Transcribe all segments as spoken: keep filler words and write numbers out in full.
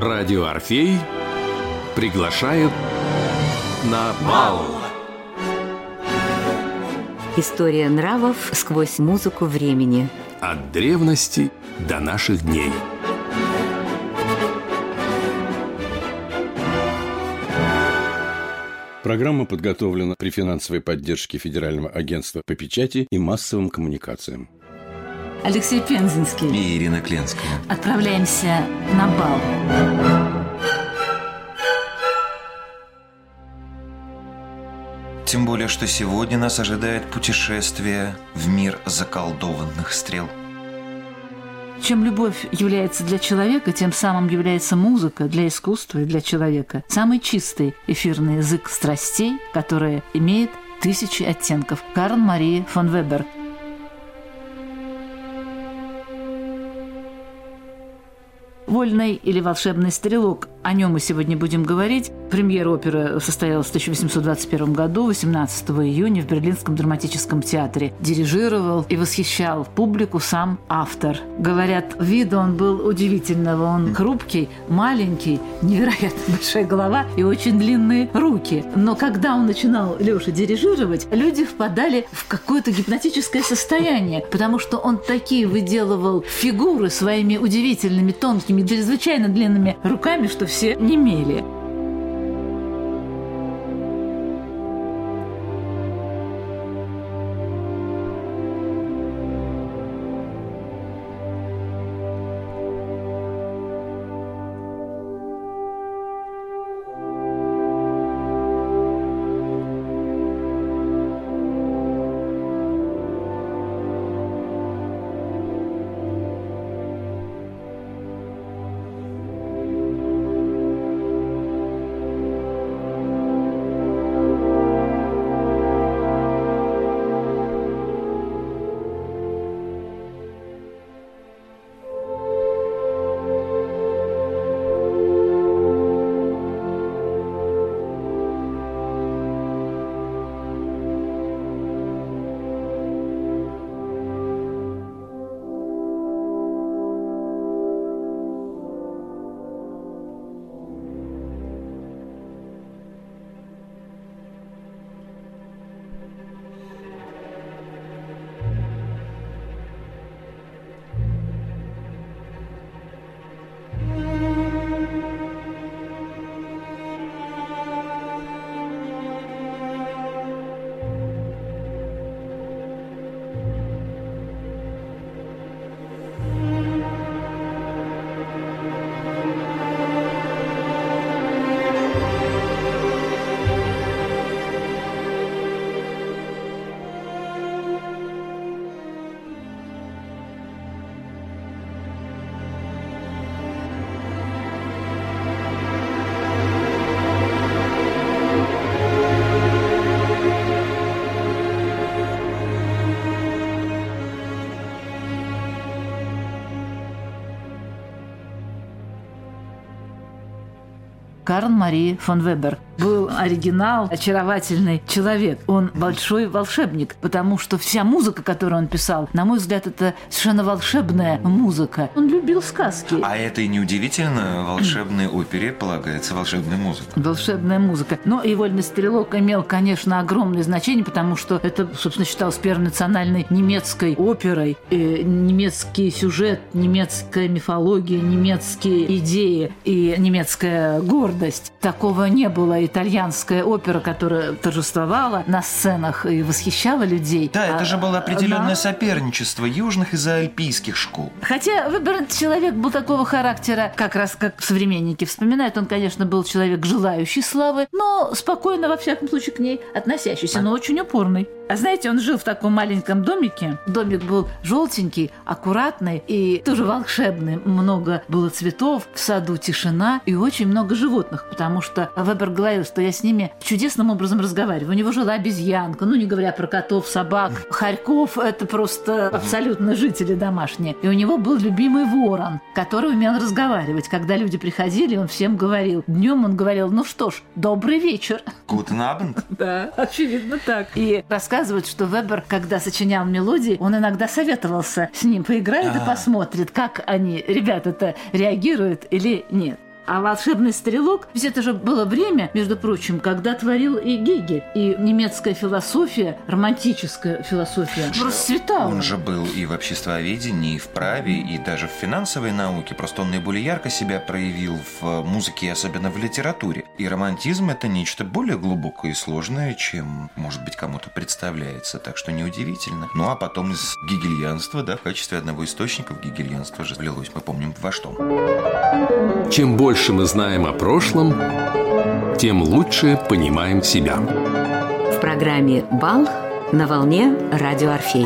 Радио Орфей приглашает на бал. История нравов сквозь музыку времени. От древности до наших дней. Программа подготовлена при финансовой поддержке Федерального агентства по печати и массовым коммуникациям. Алексей Пензенский и Ирина Кленская. Отправляемся на бал. Тем более, что сегодня нас ожидает путешествие в мир заколдованных стрел. Чем любовь является для человека, тем самым является музыка для искусства и для человека. Самый чистый эфирный язык страстей, который имеет тысячи оттенков. Карл Мария фон Вебер. «Вольный или волшебный стрелок». О нем мы сегодня будем говорить. Премьера оперы состоялась в тысяча восемьсот двадцать первом году, восемнадцатого июня, в Берлинском драматическом театре. Дирижировал и восхищал публику сам автор. Говорят, виду он был удивительного. Он хрупкий, маленький, невероятно большая голова и очень длинные руки. Но когда он начинал, Лёша, дирижировать, люди впадали в какое-то гипнотическое состояние, потому что он такие выделывал фигуры своими удивительными, тонкими, чрезвычайно длинными руками, что все немели. Карл Мария фон Вебер был оригинал, очаровательный человек. Он большой волшебник, потому что вся музыка, которую он писал, на мой взгляд, это совершенно волшебная музыка. Он любил сказки. А это и неудивительно, в волшебной опере полагается волшебная музыка. Волшебная музыка. Но и «Вольный стрелок» имел, конечно, огромное значение, потому что это, собственно, считалось первой национальной немецкой оперой. И немецкий сюжет, немецкая мифология, немецкие идеи и немецкая гордость. Такого не было. Итальянская опера, которая торжествовала на сценах и восхищала людей. Да, это же было определенное Она... соперничество южных и заальпийских школ. Хотя Вебер человек был такого характера, как раз как современники вспоминают. Он, конечно, был человек, желающий славы, но спокойно, во всяком случае, к ней относящийся, но очень упорный. А знаете, он жил в таком маленьком домике. Домик был желтенький, аккуратный и тоже волшебный. Много было цветов, в саду тишина и очень много животных, потому что Вебер говорил, что я с ними чудесным образом разговариваю. У него жила обезьянка, ну не говоря про котов, собак, хорьков, это просто абсолютно жители домашние. И у него был любимый ворон, который умел разговаривать. Когда люди приходили, он всем говорил. Днем он говорил: ну что ж, добрый вечер. Guten Abend. Да, очевидно так. И рассказывают, что Вебер, когда сочинял мелодии, он иногда советовался с ним, поиграет и посмотрит, как они, ребята-то, реагируют или нет. А «Волшебный стрелок», ведь это же было время, между прочим, когда творил и Гегель. И немецкая философия, романтическая философия расцветала. Он же был и в обществоведении, и в праве, и даже в финансовой науке. Просто он наиболее ярко себя проявил в музыке, особенно в литературе. И романтизм – это нечто более глубокое и сложное, чем, может быть, кому-то представляется. Так что неудивительно. Ну, а потом из гегельянства, да, в качестве одного источника гегельянства же влилось, мы помним, во что. Чем больше мы знаем о прошлом, тем лучше понимаем себя. В программе «Бал» на волне радио «Орфей».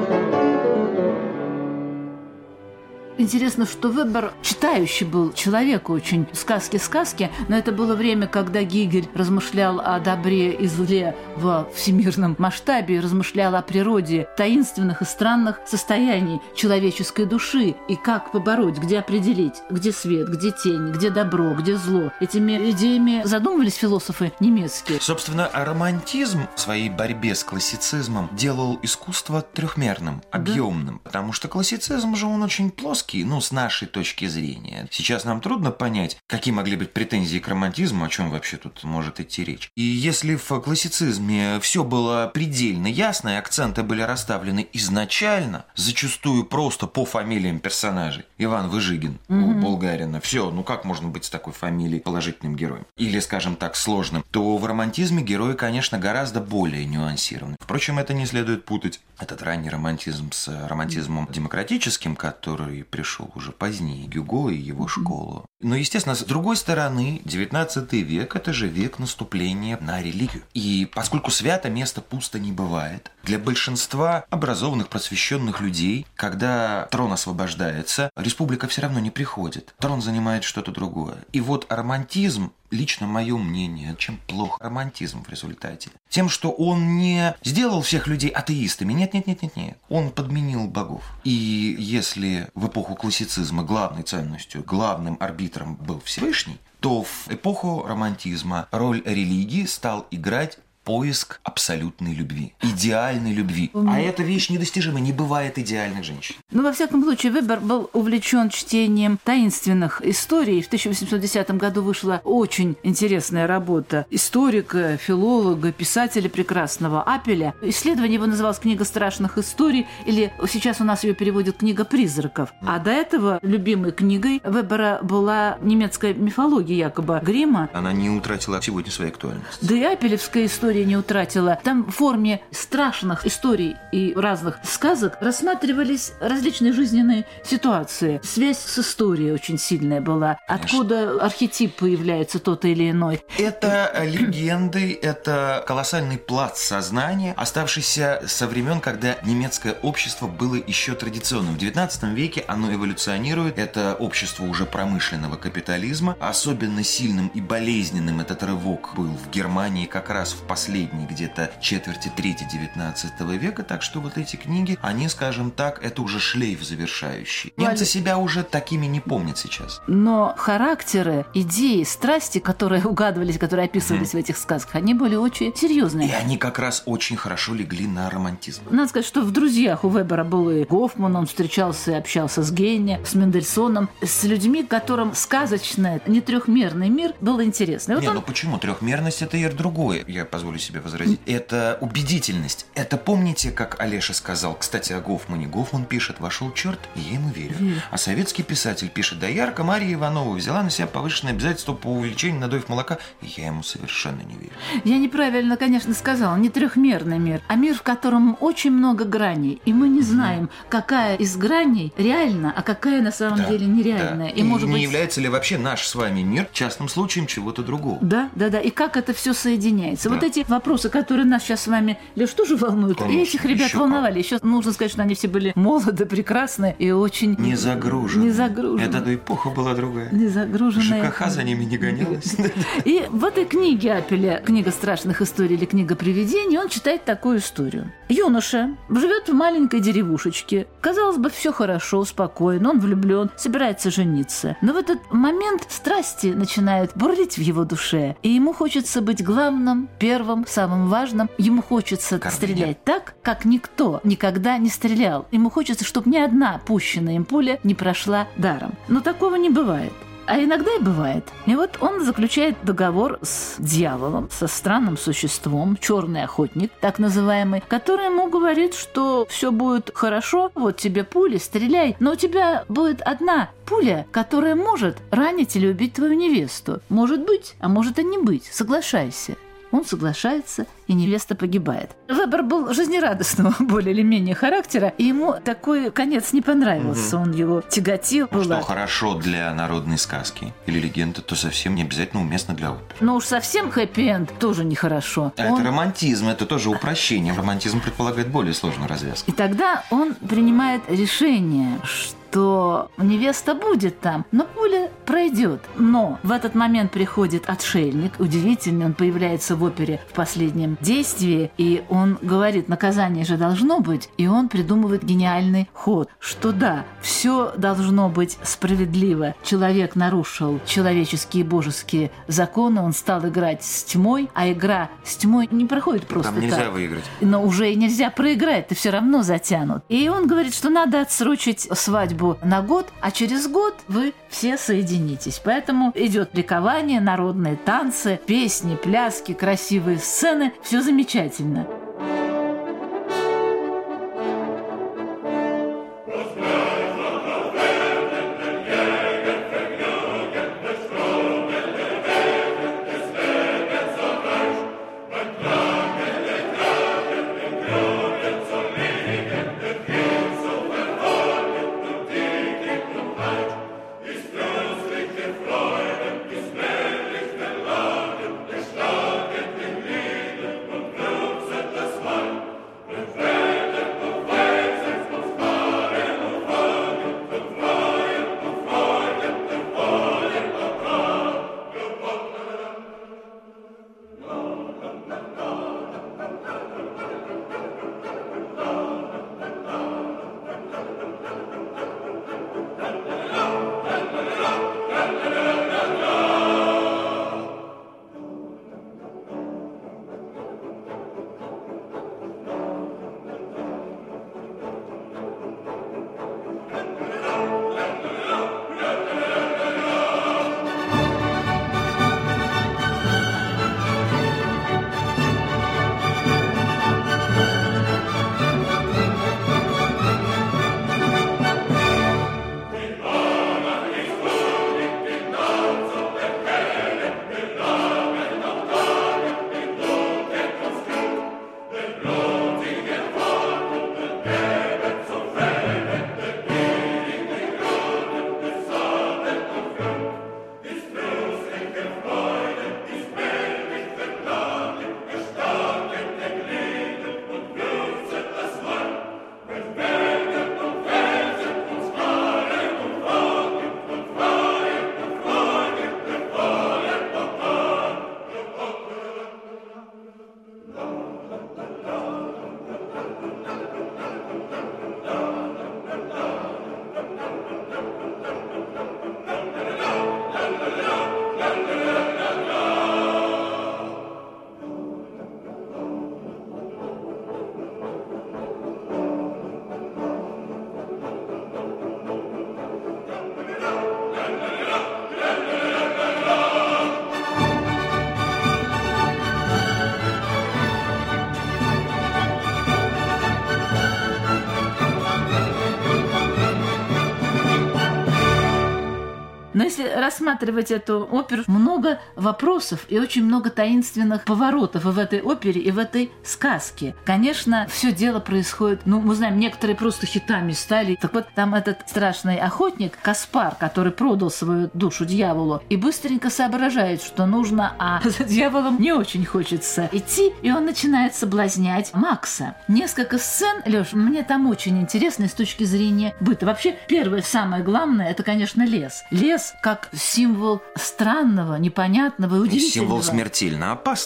Интересно, что Вебер читающий был человек очень, сказки-сказки, но это было время, когда Гегель размышлял о добре и зле во всемирном масштабе, размышлял о природе таинственных и странных состояний человеческой души и как побороть, где определить, где свет, где тень, где добро, где зло. Этими идеями задумывались философы немецкие. Собственно, романтизм в своей борьбе с классицизмом делал искусство трехмерным, объемным, да. Потому что классицизм же он очень плоский. Ну, с нашей точки зрения. Сейчас нам трудно понять, какие могли быть претензии к романтизму, о чем вообще тут может идти речь. И если в классицизме все было предельно ясно, и акценты были расставлены изначально, зачастую просто по фамилиям персонажей. Иван Выжигин mm-hmm. у Булгарина. Все, ну как можно быть с такой фамилией положительным героем? Или, скажем так, сложным. То в романтизме герои, конечно, гораздо более нюансированы. Впрочем, это не следует путать. Этот ранний романтизм с романтизмом демократическим, который пришел уже позднее, Гюго и его школу. Но, естественно, с другой стороны, девятнадцатый век – это же век наступления на религию. И поскольку свято место пусто не бывает, для большинства образованных, просвещенных людей, когда трон освобождается, республика все равно не приходит. Трон занимает что-то другое. И вот романтизм, лично мое мнение, чем плох романтизм в результате? Тем, что он не сделал всех людей атеистами. Нет-нет-нет-нет-нет. Он подменил богов. И если в эпоху классицизма главной ценностью, главным арбитром был Всевышний, то в эпоху романтизма роль религии стал играть поиск абсолютной любви, идеальной любви. Mm. А эта вещь недостижима, не бывает идеальных женщин. Ну, во всяком случае, Вебер был увлечен чтением таинственных историй. В тысяча восемьсот десятом году вышла очень интересная работа историка, филолога, писателя прекрасного Апеля. Исследование его называлось «Книга страшных историй», или сейчас у нас ее переводят «Книга призраков». Mm. А до этого любимой книгой Вебера была немецкая мифология якобы Гримма. Она не утратила сегодня своей актуальности. Да и апелевская история не утратила. Там в форме страшных историй и разных сказок рассматривались различные жизненные ситуации. Связь с историей очень сильная была. Откуда архетип появляется тот или иной. Это легенды, это колоссальный пласт сознания, оставшийся со времен, когда немецкое общество было еще традиционным. В девятнадцатом веке оно эволюционирует. Это общество уже промышленного капитализма. Особенно сильным и болезненным этот рывок был в Германии как раз в последней где-то четверти трети девятнадцатого века, так что вот эти книги, они, скажем так, это уже шлейф завершающий. Немцы себя уже такими не помнят сейчас. Но характеры, идеи, страсти, которые угадывались, которые описывались mm-hmm. в этих сказках, они были очень серьезные. И они как раз очень хорошо легли на романтизм. Надо сказать, что в друзьях у Вебера был и Гофман, он встречался и общался с Гейне, с Мендельсоном, с людьми, которым сказочный, не трехмерный мир был интересный. Вот не, он... ну почему? Трехмерность – это и другое. Я позволю себе возразить. Это убедительность. Это помните, как Олеша сказал, кстати, о Гофмане. Гофман пишет: «Вошел черт, и я ему верю». верю. А советский писатель пишет: «Доярка Марья Иванова взяла на себя повышенное обязательство по увеличению надоев молока», и я ему совершенно не верю. Я неправильно, конечно, сказала. Не трехмерный мир, а мир, в котором очень много граней. И мы не знаем, mm-hmm. какая из граней реальна, а какая на самом да, деле нереальная. Да. И, и может не быть... является ли вообще наш с вами мир частным случаем чего-то другого? Да, да, да. И как это все соединяется. Да. Вот эти вопросы, которые нас сейчас с вами, Леш, тоже волнуют. Конечно, и этих ребят еще волновали. Как. Еще нужно сказать, что они все были молоды, прекрасны и очень... Не загружены. Не загружены. Эта эпоха была другая. Не загруженная. ЖКХ за ними не гонялась. И в этой книге Апеля, «Книга страшных историй» или «Книга привидений», он читает такую историю. Юноша живет в маленькой деревушечке. Казалось бы, все хорошо, спокойно, он влюблен, собирается жениться. Но в этот момент страсти начинают бурлить в его душе, и ему хочется быть главным, первым, самым важным. Ему хочется Карминя. стрелять так, как никто никогда не стрелял. Ему хочется, чтобы ни одна пущенная им пуля не прошла даром. Но такого не бывает. А иногда и бывает. И вот он заключает договор с дьяволом, со странным существом, черный охотник, так называемый, который ему говорит, что все будет хорошо, вот тебе пули, стреляй, но у тебя будет одна пуля, которая может ранить или убить твою невесту. Может быть, а может и не быть. Соглашайся. Он соглашается, и невеста погибает. Вебер был жизнерадостного, более или менее характера, и ему такой конец не понравился. Угу. Он его тяготил. Что было... хорошо для народной сказки или легенды, то совсем не обязательно уместно для оперы. Но уж совсем хэппи-энд тоже нехорошо. А он... это романтизм, это тоже упрощение. Романтизм предполагает более сложную развязку. И тогда он принимает решение, что то невеста будет там, но пуля пройдет. Но в этот момент приходит отшельник, удивительный, он появляется в опере в последнем действии, и он говорит, наказание же должно быть, и он придумывает гениальный ход, что да, все должно быть справедливо. Человек нарушил человеческие и божеские законы, он стал играть с тьмой, а игра с тьмой не проходит просто так. Там нельзя выиграть. Но уже и нельзя проиграть, ты все равно затянут. И он говорит, что надо отсрочить свадьбу на год, а через год вы все соединитесь. Поэтому идет ликование, народные танцы, песни, пляски, красивые сцены. Все замечательно. Но если рассматривать эту оперу, много вопросов и очень много таинственных поворотов и в этой опере, и в этой сказке. Конечно, все дело происходит, ну, мы знаем, некоторые просто хитами стали. Так вот, там этот страшный охотник Каспар, который продал свою душу дьяволу, и быстренько соображает, что нужно, а за дьяволом не очень хочется идти, и он начинает соблазнять Макса. Несколько сцен, Лёш, мне там очень интересно с точки зрения быта. Вообще, первое, самое главное, это, конечно, лес. Лес как символ странного, непонятного и удивительного. Символ смертельно опасного.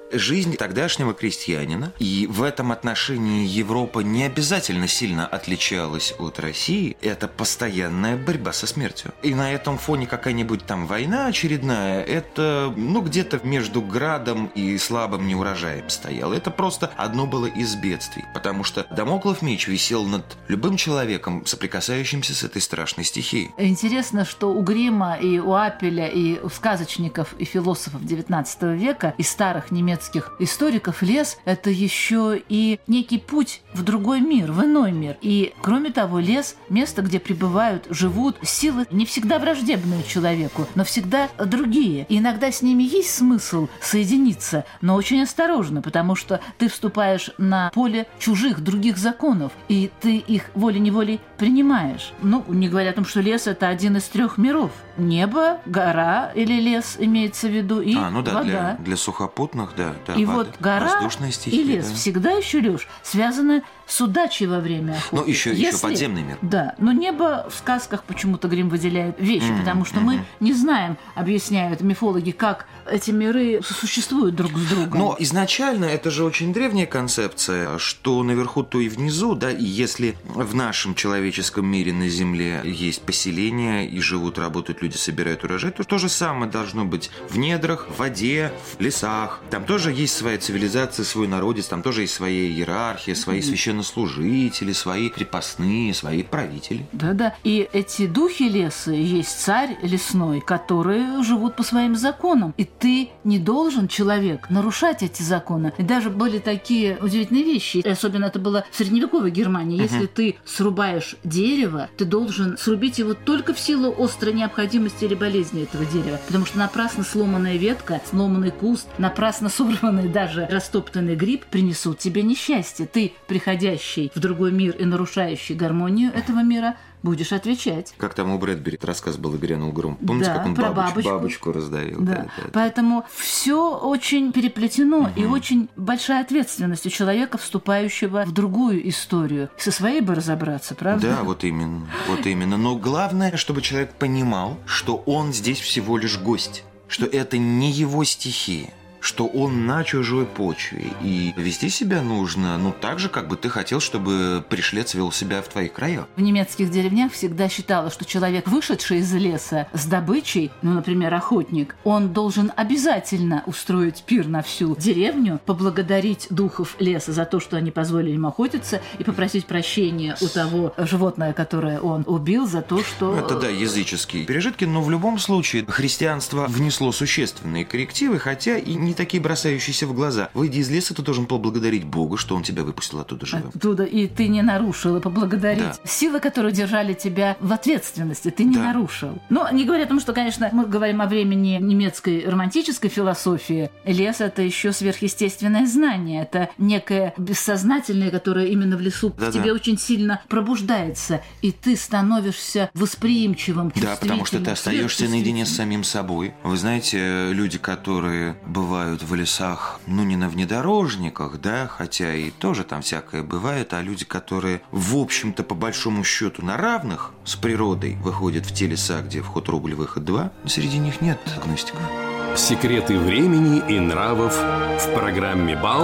жизнь тогдашнего крестьянина. И в этом отношении Европа не обязательно сильно отличалась от России. Это постоянная борьба со смертью. И на этом фоне какая-нибудь там война очередная, это, ну, где-то между градом и слабым неурожаем стояло. Это просто одно было из бедствий. Потому что дамоклов меч висел над любым человеком, соприкасающимся с этой страшной стихией. Интересно, что у Гримма и у Апеля, и у сказочников и философов девятнадцатого века, и старых немецких историков лес – это еще и некий путь в другой мир, в иной мир. И, кроме того, лес – место, где пребывают, живут силы не всегда враждебные человеку, но всегда другие. И иногда с ними есть смысл соединиться, но очень осторожно, потому что ты вступаешь на поле чужих, других законов, и ты их волей-неволей принимаешь. Ну, не говоря о том, что лес – это один из трех миров. Небо, гора или лес имеется в виду, и а, ну да, вода. Для, для сухопутных, да. да и вода, вот гора стихия, и лес да. всегда еще, Лёш, связаны с удачей во время охоты. Ну, еще, Если... еще подземный мир. Да, но небо в сказках почему-то Грим выделяет вещи, mm-hmm, потому что mm-hmm. мы не знаем, объясняют мифологи, как эти миры существуют друг с другом. Но изначально это же очень древняя концепция, что наверху, то и внизу, да, и если в нашем человеческом мире на Земле есть поселения, и живут, работают люди, собирают урожай, то то же самое должно быть в недрах, в воде, в лесах. Там тоже есть своя цивилизация, свой народец, там тоже есть своя иерархия, свои священнослужители, свои крепостные, свои правители. Да-да. И эти духи леса, есть царь лесной, которые живут по своим законам. И ты не должен, человек, нарушать эти законы. И даже были такие удивительные вещи. Особенно это было в средневековой Германии. Если uh-huh. ты срубаешь дерево, ты должен срубить его только в силу острой необходимости или болезни этого дерева. Потому что напрасно сломанная ветка, сломанный куст, напрасно сорванный даже растоптанный гриб принесут тебе несчастье. Ты, приходящий в другой мир и нарушающий гармонию этого мира, будешь отвечать. Как там у Брэдбери рассказ был «И грянул гром». Помните, да, как он про бабочку, бабочку. бабочку раздавил? Да. Да, да, да. Поэтому все очень переплетено, угу. и очень большая ответственность у человека, вступающего в другую историю. Со своей бы разобраться, правда? Да, вот именно. Вот именно. Но главное, чтобы человек понимал, что он здесь всего лишь гость, что это не его стихия, что он на чужой почве, и вести себя нужно, ну, так же, как бы ты хотел, чтобы пришлец вел себя в твоих краях. В немецких деревнях всегда считалось, что человек, вышедший из леса с добычей, ну, например, охотник, он должен обязательно устроить пир на всю деревню, поблагодарить духов леса за то, что они позволили ему охотиться, и попросить прощения у того животного, которое он убил, за то, что... Это, да, языческие пережитки, но в любом случае христианство внесло существенные коррективы, хотя и не такие бросающиеся в глаза. Выйди из леса, ты должен поблагодарить Бога, что он тебя выпустил оттуда живым. Оттуда, и ты не нарушил, и поблагодарить. Да. Силы, которые держали тебя в ответственности, ты не да. нарушил. Но не говоря о том, что, конечно, мы говорим о времени немецкой романтической философии, лес — это еще сверхъестественное знание, это некое бессознательное, которое именно в лесу да, в тебе да. очень сильно пробуждается, и ты становишься восприимчивым, да, потому что ты остаешься наедине с самим собой. Вы знаете, люди, которые бывают в лесах, ну, не на внедорожниках, да, хотя и тоже там всякое бывает, а люди, которые, в общем-то, по большому счету на равных с природой выходят в те леса, где вход рубль, выход два, среди них нет агностиков. Секреты времени и нравов в программе «Бал»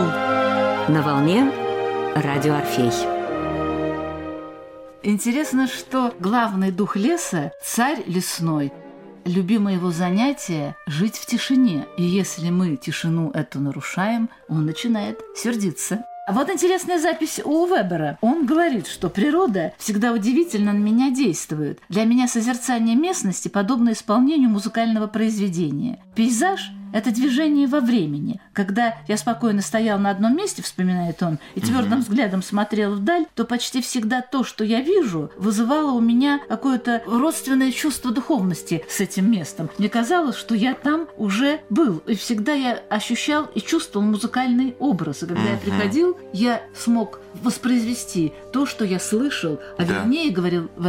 на волне радио Орфей. Интересно, что главный дух леса – царь лесной. Любимое его занятие – жить в тишине. И если мы тишину эту нарушаем, он начинает сердиться. А вот интересная запись у Вебера. Он говорит, что природа всегда удивительно на меня действует. Для меня созерцание местности подобно исполнению музыкального произведения. Пейзаж – это движение во времени. Когда я спокойно стоял на одном месте, вспоминает он, и твердым взглядом смотрел вдаль, то почти всегда то, что я вижу, вызывало у меня какое-то родственное чувство духовности с этим местом. Мне казалось, что я там уже был, и всегда я ощущал и чувствовал музыкальный образ. И когда я приходил, я смог воспроизвести то, что я слышал, а да. вернее, говорил Вебер,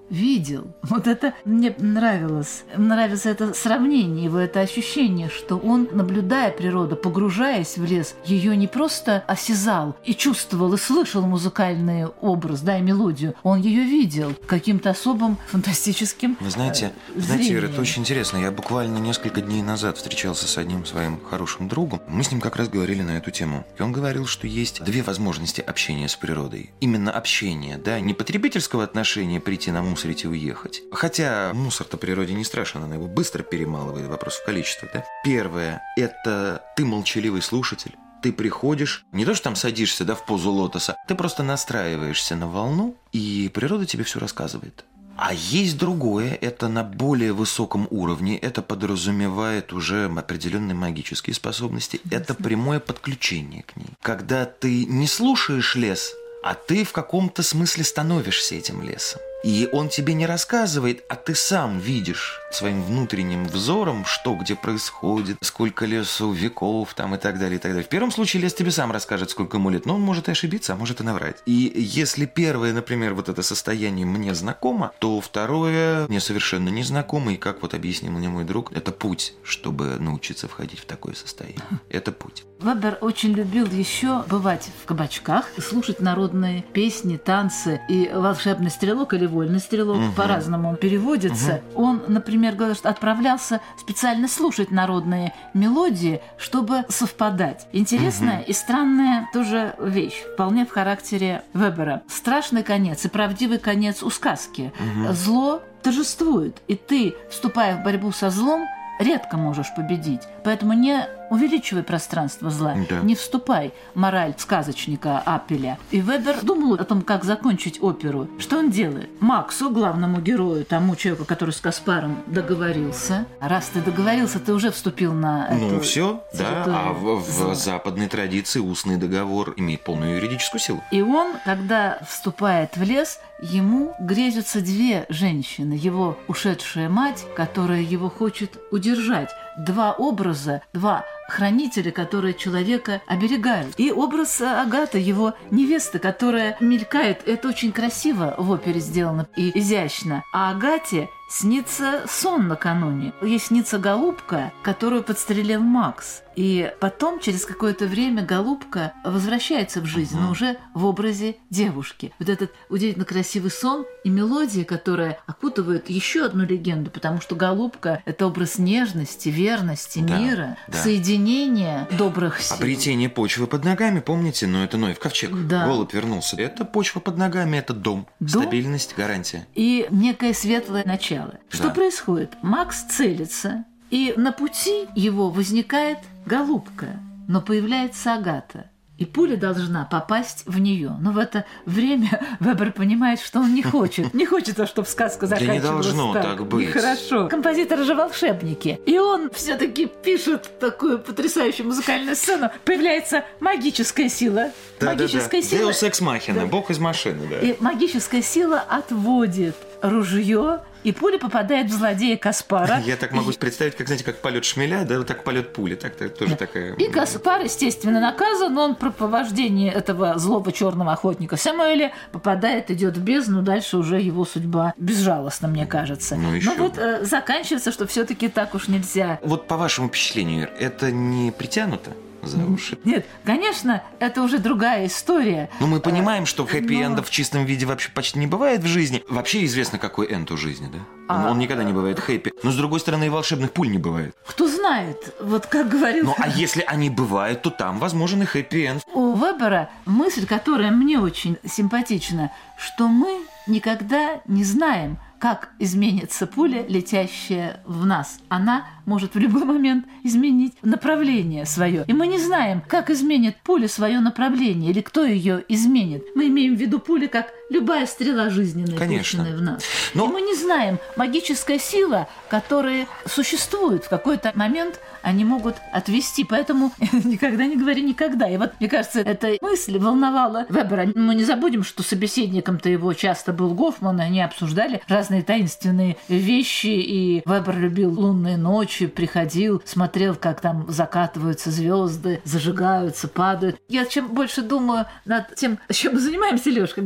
видел. Вот это мне нравилось. Нравится это сравнение, его это ощущение, что он, наблюдая природу, погружаясь в лес, ее не просто осязал и чувствовал, и слышал музыкальный образ, да, и мелодию. Он ее видел каким-то особым фантастическим Вы знаете, э, знаете, Ира, зрением. это очень интересно. Я буквально несколько дней назад встречался с одним своим хорошим другом. Мы с ним как раз говорили на эту тему. И он говорил, что есть две возможности общения с природой. Именно общение, да, не потребительского отношения прийти намусорить и уехать. Хотя мусор-то природе не страшен, она его быстро перемалывает, вопрос в количестве, да. Первое – это ты молчаливый слушатель. Ты приходишь, не то что там садишься, да, в позу лотоса, ты просто настраиваешься на волну, и природа тебе все рассказывает. А есть другое, это на более высоком уровне, это подразумевает уже определенные магические способности, это прямое подключение к ней. Когда ты не слушаешь лес, а ты в каком-то смысле становишься этим лесом. И он тебе не рассказывает, а ты сам видишь своим внутренним взором, что где происходит, сколько лесу веков там и так далее, и так далее. В первом случае лес тебе сам расскажет, сколько ему лет, но он может и ошибиться, а может и наврать. И если первое, например, вот это состояние мне знакомо, то второе мне совершенно незнакомо, и как вот объяснил мне мой друг, это путь, чтобы научиться входить в такое состояние. Это путь. Вебер очень любил еще бывать в кабачках, слушать народные песни, танцы. И «Волшебный стрелок» или «Вольный стрелок», угу. по-разному он переводится. Угу. Он, например, говорил, что отправлялся специально слушать народные мелодии, чтобы совпадать. Интересная угу. и странная тоже вещь, вполне в характере Вебера. Страшный конец и правдивый конец у сказки. Угу. Зло торжествует, и ты, вступая в борьбу со злом, редко можешь победить. Поэтому не увеличивай пространство зла, да. не вступай в мораль сказочника Аппеля. И Вебер думал о том, как закончить оперу. Что он делает? Максу, главному герою, тому человеку, который с Каспаром договорился. Раз ты договорился, ты уже вступил на эту Ну все, да. А в, в западной традиции устный договор имеет полную юридическую силу. И он, когда вступает в лес, ему грезятся две женщины. Его ушедшая мать, которая его хочет удержать. Два образа, два хранителя, которые человека оберегают. И образ Агаты, его невесты, которая мелькает. Это очень красиво в опере сделано и изящно. А Агате снится сон накануне. Ей снится голубка, которую подстрелил Макс. И потом, через какое-то время, голубка возвращается в жизнь, но уже в образе девушки. Вот этот удивительно красивый сон и мелодия, которая окутывает еще одну легенду, потому что голубка – это образ нежности, верности, да, мира, да. соединения добрых сил. Обретение почвы под ногами, помните? Но это Ноев ковчег. Да. Голубь вернулся. Это почва под ногами, это дом. дом. Стабильность, гарантия. И некое светлое начало. Что да. происходит? Макс целится, и на пути его возникает голубка, но появляется Агата. И пуля должна попасть в нее. Но в это время Вебер понимает, что он не хочет. Не хочет, чтобы сказка заканчивалась да не должно так. так быть. Нехорошо. Композиторы же волшебники. И он все-таки пишет такую потрясающую музыкальную сцену. Появляется магическая сила. Да, магическая да, да. сила. Deus Ex Machina, да. Бог из машины. Да. И магическая сила отводит ружье, и пуля попадает в злодея Каспара. Я так могу представить, как, знаете, как полет шмеля, да, вот так полет пули, так, так тоже да. такая. И Каспар, естественно, наказан, он при повождении этого злого черного охотника Самуэля попадает, идет в бездну, дальше уже его судьба безжалостна, мне кажется. Ну, еще Но вот э, заканчивается, что все-таки так уж нельзя. Вот по вашему впечатлению, это не притянуто за уши? Нет, конечно, это уже другая история. Но мы понимаем, что хэппи-эндов но... в чистом виде вообще почти не бывает в жизни. Вообще известно, какой энд у жизни, да? А... Он никогда не бывает хэппи. Но, с другой стороны, и волшебных пуль не бывает. Кто знает, вот как говорил... Ну, а если они бывают, то там возможен и хэппи-энд. У Вебера мысль, которая мне очень симпатична, что мы никогда не знаем, как изменится пуля, летящая в нас. Она может в любой момент изменить направление свое. И мы не знаем, как изменит пуля свое направление или кто ее изменит. Мы имеем в виду пули как любая стрела жизненная, конечно, пущенная в нас. Но... И мы не знаем, магическая сила, которая существует в какой-то момент, они могут отвести. Поэтому никогда не говори никогда. И вот, мне кажется, эта мысль волновала Вебера. Мы не забудем, что собеседником-то его часто был Гофман, они обсуждали разные таинственные вещи, и Вебер любил лунные ночи, приходил, смотрел, как там закатываются звезды, зажигаются, падают. Я чем больше думаю над тем, чем мы занимаемся, Лёш, когда мы пытаемся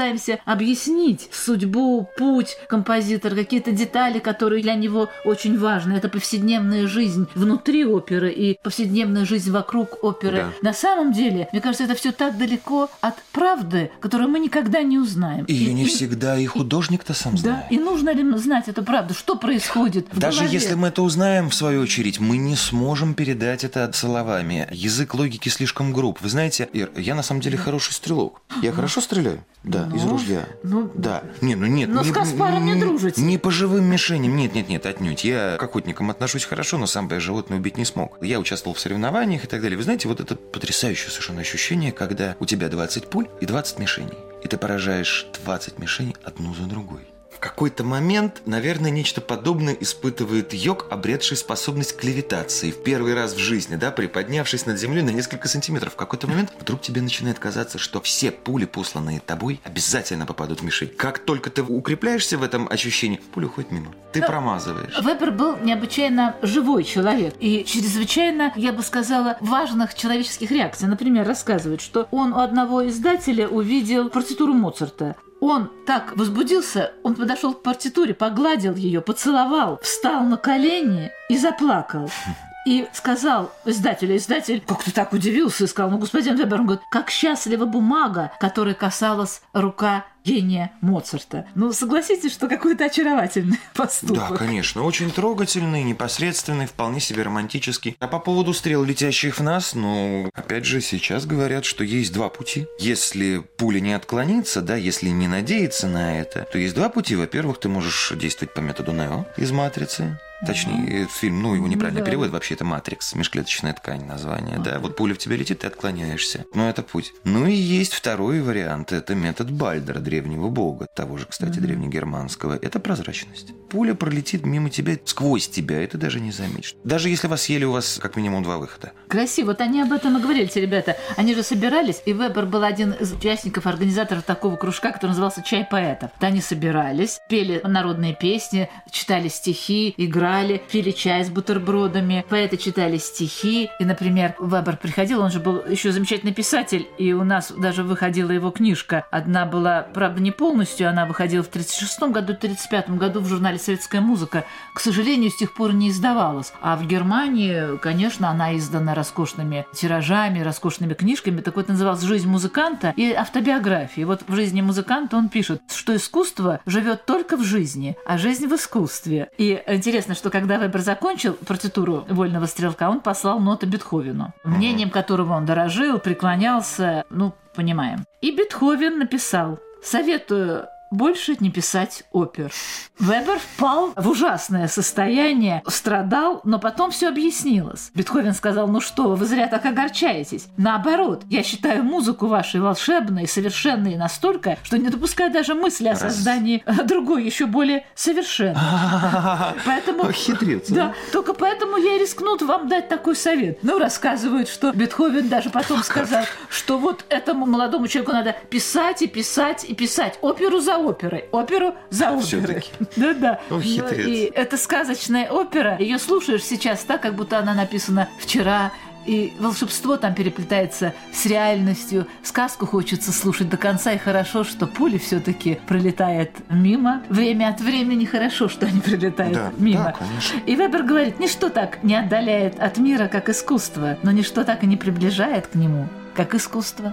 пытаемся объяснить судьбу, путь композитора, какие-то детали, которые для него очень важны. Это повседневная жизнь внутри оперы и повседневная жизнь вокруг оперы. Да. На самом деле, мне кажется, это все так далеко от правды, которую мы никогда не узнаем. Ее и, не и, всегда и художник-то сам да, знает. и нужно ли знать эту правду? Что происходит в Даже голове? если мы это узнаем, в свою очередь, мы не сможем передать это словами. Язык логики слишком груб. Вы знаете, Ир, я на самом деле хороший стрелок. Я хорошо стреляю? Да, Ну, из ружья. ну, Да. Не, ну нет. но не, с Каспаром не не- дружите. Не по живым мишеням. Нет, нет, нет, отнюдь. Я к охотникам отношусь хорошо, но сам бы я животное убить не смог. Я участвовал в соревнованиях и так далее. Вы знаете, вот это потрясающее совершенно ощущение, когда у тебя двадцать пуль и двадцать мишеней. И ты поражаешь двадцать мишеней одну за другой. В какой-то момент, наверное, нечто подобное испытывает йог, обретший способность к левитации. В первый раз в жизни, да, приподнявшись над землей на несколько сантиметров. В какой-то момент вдруг тебе начинает казаться, что все пули, посланные тобой, обязательно попадут в мишень. Как только ты укрепляешься в этом ощущении, пуля уходит мимо. Ты Но промазываешь. Вебер был необычайно живой человек и чрезвычайно, я бы сказала, важных человеческих реакций. Например, рассказывает, что он у одного издателя увидел партитуру Моцарта. Он так возбудился, он подошел к партитуре, погладил ее, поцеловал, встал на колени и заплакал. И сказал издателю, издатель как-то так удивился и сказал: ну, господин Вебер, он говорит, как счастлива бумага, которой касалась рука гения Моцарта. Ну, согласитесь, что какой-то очаровательный поступок. Да, конечно. Очень трогательный, непосредственный, вполне себе романтический. А по поводу стрел, летящих в нас, ну, опять же, сейчас говорят, что есть два пути. Если пуля не отклонится, да, если не надеяться на это, то есть два пути. Во-первых, ты можешь действовать по методу Нео из «Матрицы». Точнее, uh-huh. фильм, ну, его неправильно да. переводят, вообще это «Матрикс», межклеточная ткань название, uh-huh. да, вот пуля в тебя летит, ты отклоняешься, но это путь. Ну и есть второй вариант, это метод Бальдера, древнего бога, того же, кстати, uh-huh. древнегерманского, это прозрачность. Пуля пролетит мимо тебя, сквозь тебя, и ты даже не заметишь. Даже если вас съели, у вас как минимум два выхода. Красиво, вот они об этом и говорили, те ребята, они же собирались, и Вебер был один из участников, организаторов такого кружка, который назывался «Чай поэтов». Вот они собирались, пели народные песни, читали стихи, играли, пили чай с бутербродами, поэты читали стихи. И, например, Вебер приходил, он же был еще замечательный писатель, и у нас даже выходила его книжка. Одна была, правда, не полностью, она выходила в тридцать шестом году, в тридцать пятом году в журнале «Советская музыка». К сожалению, с тех пор не издавалась. А в Германии, конечно, она издана роскошными тиражами, роскошными книжками. Так вот, называлась «Жизнь музыканта» и автобиографии. Вот в «Жизни музыканта» он пишет, что искусство живет только в жизни, а жизнь в искусстве. И интересно, что когда Вебер закончил партитуру «Вольного стрелка», он послал ноты Бетховену, мнением которого он дорожил, преклонялся, ну, понимаем. И Бетховен написал: «Советую больше не писать опер». Вебер впал в ужасное состояние, страдал, но потом все объяснилось. Бетховен сказал: ну что вы, вы зря так огорчаетесь. Наоборот, я считаю музыку вашей волшебной, совершенной настолько, что не допускаю даже мысли о создании другой, еще более совершенной. Поэтому... Хитрец. Да, только поэтому я и рискну вам дать такой совет. Ну, рассказывают, что Бетховен даже потом сказал, что вот этому молодому человеку надо писать и писать и писать. Оперу за оперой, оперу за оперой. Всё-таки. Да-да. О, хитрец. И это сказочная опера. Ее слушаешь сейчас так, как будто она написана вчера. И волшебство там переплетается с реальностью. Сказку хочется слушать до конца. И хорошо, что пули все-таки пролетает мимо. Время от времени хорошо, что они пролетают Да, мимо. да, конечно. И Вебер говорит: ничто так не отдаляет от мира, как искусство, но ничто так и не приближает к нему, как искусство.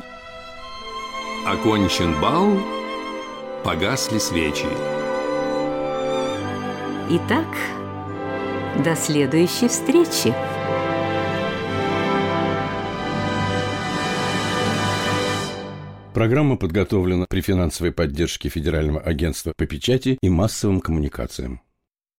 Окончен бал, погасли свечи. Итак, до следующей встречи. Программа подготовлена при финансовой поддержке Федерального агентства по печати и массовым коммуникациям.